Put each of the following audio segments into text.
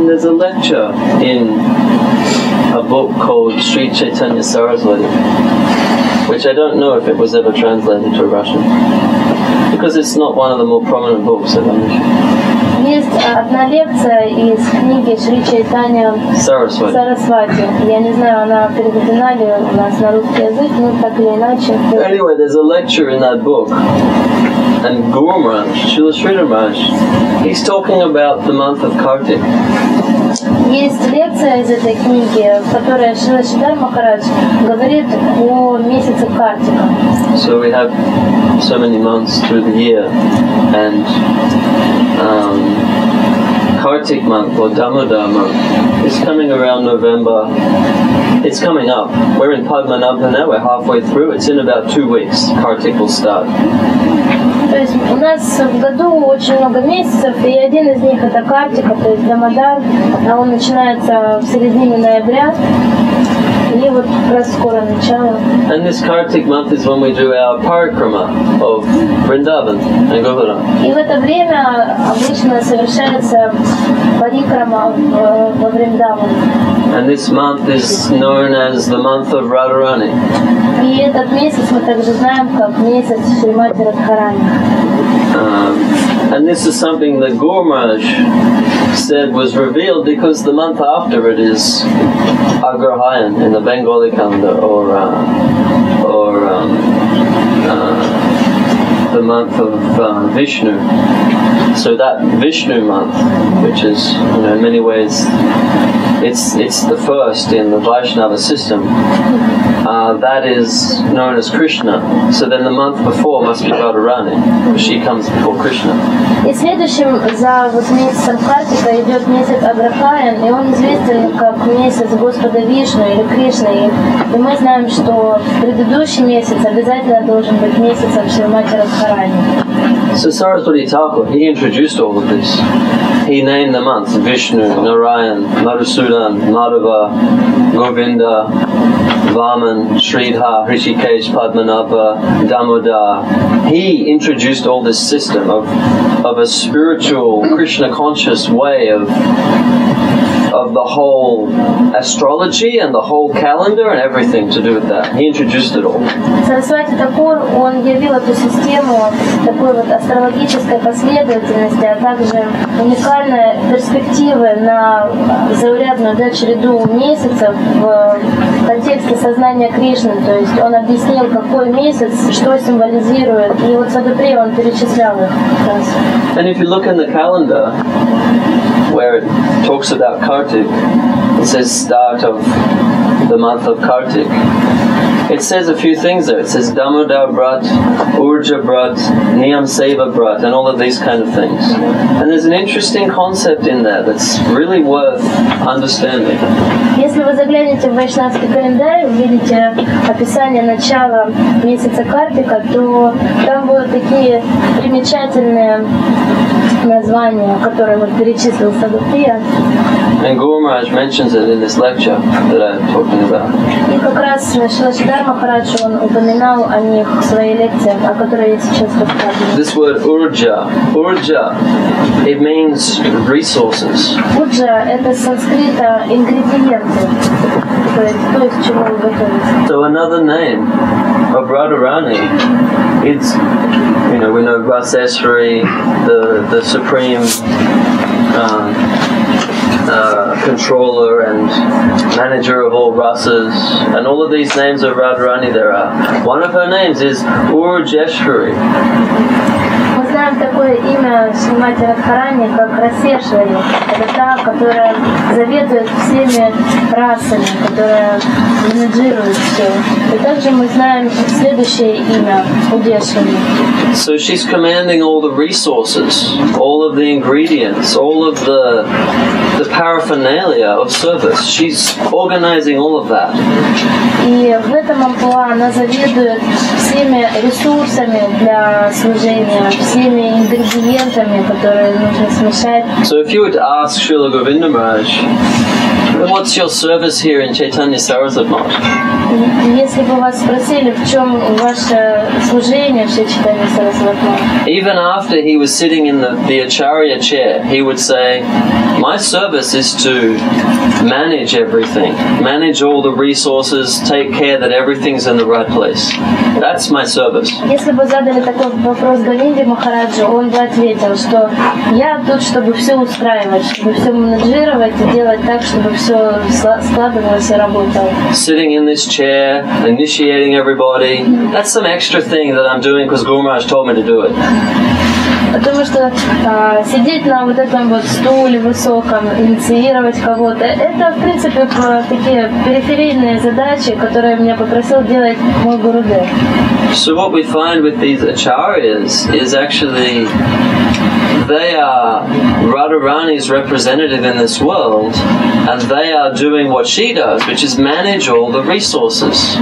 And there's a lecture in a book called Sri Chaitanya Saraswati, which I don't know if it was ever translated to Russian, because it's not one of the more prominent books of English. Есть одна лекция из книги Шри Чайтанья Сарасвати. Я не знаю, она переведена ли у нас на русский язык, но так или иначе. Anyway, there's a lecture in that book, and Guru Maharaj, Srila Sridhar Maharaj, he's talking about the month of Kartik. Есть лекция из этой книги, в которой Шрила Шридар Махарадж говорит о месяце Картика. So we have so many months through the year, and Kartik month or Damodar month is coming around November. It's coming up. We're in Padmanabha now, we're halfway through. It's in about 2 weeks. Kartik will start. То есть у нас в году очень много месяцев, и один из них это Картика, то есть Дамодар, а он начинается в середине ноября. И вот как раз скоро начало. And this Kartik month is when we do our parikrama of Vrindavan and Govardhan. И в это время обычно совершается парикрама во Вриндаван. And this month is known as the month of Radharani. И этот месяц мы также знаем как месяц Шримати Радхарани. And this is something that Guru Maharaj said was revealed because the month after it is Agrahayan in the Bengali calendar, or the month of Vishnu. So that Vishnu month, which is, in many ways, it's the first in the Vaishnava system. That is known as Krishna. So then the month before must be Radharani, because she comes before Krishna. И следующим за вот месяцем Картика идет месяц Аграхаян, и он известен как месяц Господа Вишну или Кришны. И мы знаем, что предыдущий месяц обязательно должен быть месяцем Шримати Радхарани. So Saraswati Thakur, he introduced all of this. He named the months Vishnu, Narayan, Madhusudan, Madhava, Govinda, Vaman, Sridhar, Hrishikesh, Padmanabha, Damodar. He introduced all this system of a spiritual, Krishna conscious way of the whole astrology and the whole calendar and everything to do with that. He introduced it all. Сарасвати Такур, он явил эту систему такой вот астрологической последовательности, а также уникальной перспективы на заурядную череду месяцев в контексте сознания Кришны. То есть он объяснил, какой месяц, что символизирует, и вот в Садупре он перечислял их. And if you look in the calendar, where it talks about Kartik, it says start of the month of Kartik. It says a few things there. It says Damodar Brat, Urja Brat, Niyam Seva Brat, and all of these kind of things. And there's an interesting concept in there that's really worth understanding. Если вы заглянете в вайшнавский календарь, увидите описание начала месяца Картика, то там будут такие примечательные названия, которые вот перечислил Садуприя. And Guru Maharaj mentions it in this lecture that I'm talking about. И как раз Шрила Шридар Махарадж, он упоминал о них в своей лекции, о которой я сейчас рассказываю. This word urja, it means resources. Урджа — это с санскрита ингредиенты, то есть то, из чего вы готовите. So another name of Radharani, it's, we know Raseshwari, the supreme controller and manager of all rasas, and all of these names of Radharani there are. One of her names is Urjeshwari. Мы знаем такое имя Шримати Радхарани, как Расешвари. Это та, которая заведует всеми расами, которая менеджирует все. И также мы знаем следующее имя Удешвари. So she's commanding all the resources, all of the ingredients, all of the paraphernalia of service. She's organizing all of that. И в этом амплуа она заведует всеми ресурсами для служения, всеми ингредиентами, которые нужно смешать. So if you would ask Srila Govinda Maharaj, what's your service here in Chaitanya Saraswati Math? Если бы вас спросили, в чем ваше служение в Chaitanya Saraswati Math? Even after he was sitting in the Acharya chair, he would say, my service service is to manage everything, manage all the resources, take care that everything's in the right place. That's my service. Если бы задали такой вопрос Говинде Махараджу, он бы ответил, что я тут, чтобы все устраивать, чтобы все менеджировать и делать так, чтобы все складывалось и работало. Sitting in this chair, initiating everybody, that's some extra thing that I'm doing because Guru Maharaj told me to do it. Потому что сидеть на вот этом вот стуле высоком, инициировать кого-то, это, в принципе, такие периферийные задачи, которые меня попросил делать мой Гурудев. So what we find with these acharyas is actually they are Radharani's representative in this world, and they are doing what she does, which is manage all the resources.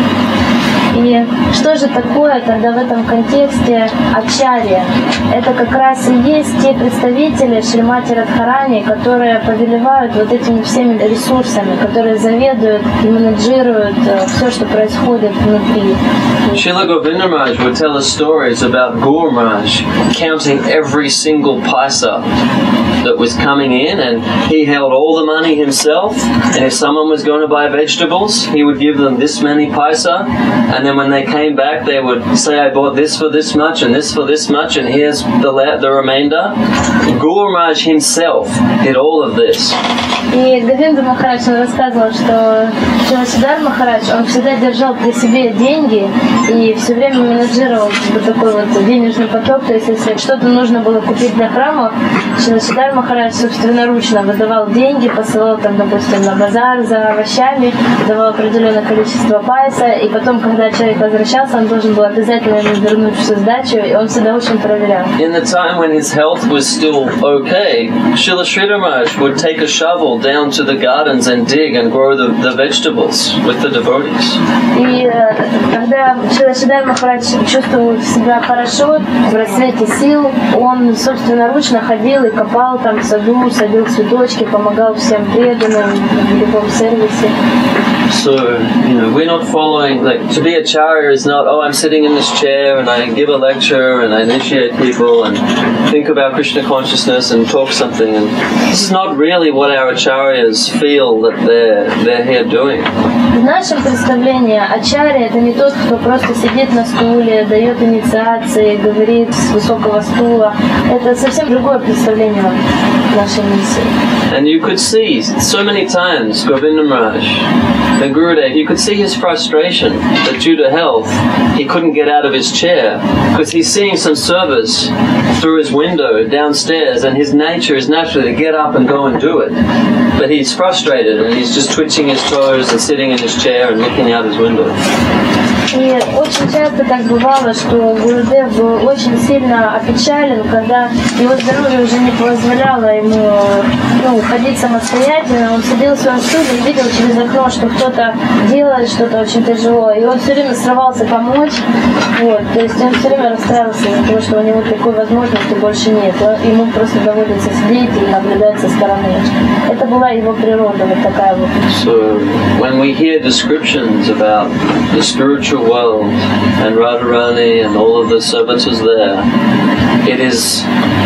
И что же такое тогда в этом контексте ачарья? Это как раз и есть те представители Шримати Радхарани, которые повелевают вот этими всеми ресурсами, которые заведуют и менеджируют все, что происходит внутри. Srila Govinda Maharaj would tell us stories about Guru Maharaj counting every single paisa that was coming in, and he held all the money himself, and if someone was going to buy vegetables, he would give them this many paisa, and then when they came back they would say, I bought this for this much and this for this much and here's the remainder. Guru Maharaj himself did all of this. И Говинда Махарадж рассказывал, что Шилашидар Махарадж, он всегда держал при себе деньги и все время менеджировал вот такой вот денежный поток. То есть, если что-то нужно было купить для храма, Шилашидар Махарадж собственноручно выдавал деньги, посылал там, допустим, на базар за овощами, давал определенное количество пайса, и потом, когда человек возвращался, он должен был обязательно ему вернуть всю сдачу, и он всегда очень проверял. In the time when his health was still okay, Srila Sridhar Maharaj would take a shovel down to the gardens and dig and grow the vegetables with the devotees. И когда Шилашидар Махарадж чувствовал себя хорошо, в расцвете сил, он собственноручно ходил и копал там в саду, садил цветочки, помогал всем преданным в любом сервисе. So, we're not following, like, to be a acharya is not, oh, I'm sitting in this chair and I give a lecture and I initiate people and think about Krishna consciousness and talk something. And this is not really what our acharyas feel that they're here doing. В нашем представлении ачарья — это не тот, кто просто сидит на стуле, дает инициации, говорит с высокого стула. Это совсем другое представление нашей миссии. And you could see so many times Govinda Maharaj and Gurudev, you could see his frustration that due to health he couldn't get out of his chair because he's seeing some service through his window downstairs and his nature is naturally to get up and go and do it. But he's frustrated and he's just twitching his toes and sitting in his chair and looking out his window. И очень часто так бывало, что Гурудев был очень сильно опечален, когда его здоровье уже не позволяло ему ходить самостоятельно. Он сидел в своем стуле и видел через окно, что кто-то делает что-то очень тяжело. И он все время срывался помочь. Вот. То есть он все время расстраивался из-за того, что у него такой возможности больше нет. Ему просто доводится сидеть и наблюдать со стороны. Это была его природа, вот такая вот. So, when we hear descriptions about the spiritual world and Radharani and all of the servitors there, it is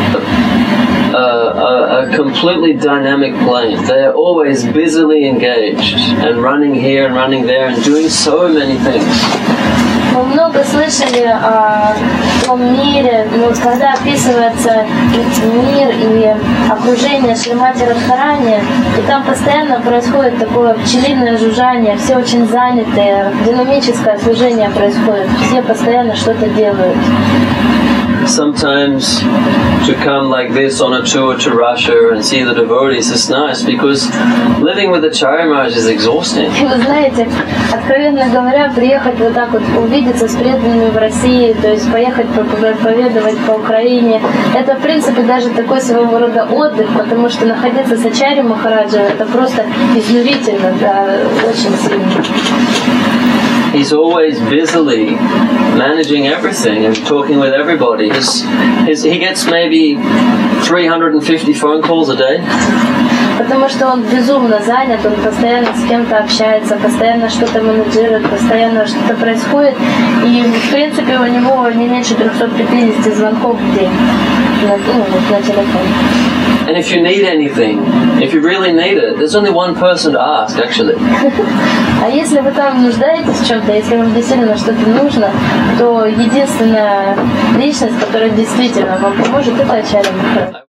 a completely dynamic plane. They are always busily engaged and running here and running there and doing so many things. Мы много слышали о том мире, но когда описывается мир и окружение Шримати Радхарани, и там постоянно происходит такое пчелиное жужжание, все очень занятые, динамическое служение происходит, все постоянно что-то делают. Sometimes to come like this on a tour to Russia and see the devotees is nice because living with the Acharya Maharaj is exhausting. Вы знаете, откровенно говоря, приехать вот так вот увидеться с преданными в России, то есть поехать проповедовать по Украине, это в принципе даже такой своего рода отдых, потому что находиться с Ачарьей Махараджем это просто изнурительно, да, очень сильно. He's always busily managing everything and talking with everybody. He gets maybe 350 phone calls a day. Потому что он безумно занят, он постоянно с кем-то общается, постоянно что-то менеджирует, постоянно что-то происходит. И, в принципе, у него не меньше 350 звонков в день. на телефон. And if you need anything, if you really need it, there's only one person to ask, actually. А если вы там нуждаетесь в чем-то, если вам действительно что-то нужно, то единственная личность, которая действительно вам поможет, это Ачарья Махарадж.